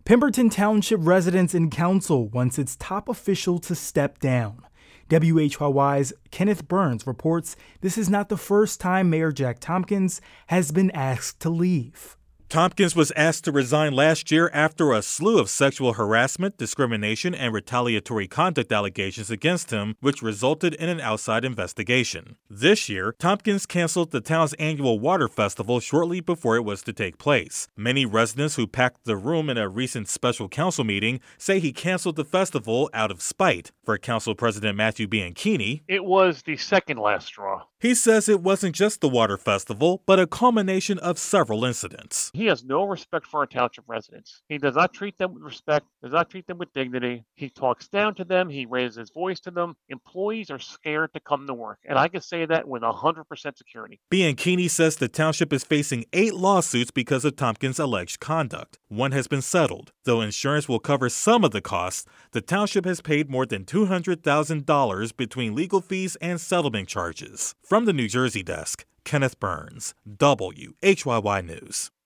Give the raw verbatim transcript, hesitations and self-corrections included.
Pemberton Township residents and council wants its top official to step down. W H Y Y's Kenneth Burns reports this is not the first time Mayor Jack Tompkins has been asked to leave. Tompkins was asked to resign last year after a slew of sexual harassment, discrimination, and retaliatory conduct allegations against him, which resulted in an outside investigation. This year, Tompkins canceled the town's annual water festival shortly before it was to take place. Many residents who packed the room in a recent special council meeting say he canceled the festival out of spite. For Council President Matthew Bianchini, it was the second last straw. He says it wasn't just the water festival, but a culmination of several incidents. He has no respect for our township residents. He does not treat them with respect, does not treat them with dignity. He talks down to them. He raises his voice to them. Employees are scared to come to work, and I can say that with one hundred percent security. Bianchini says the township is facing eight lawsuits because of Tompkins' alleged conduct. One has been settled. Though insurance will cover some of the costs, the township has paid more than two hundred thousand dollars between legal fees and settlement charges. From the New Jersey desk, Kenneth Burns, W H Y Y News.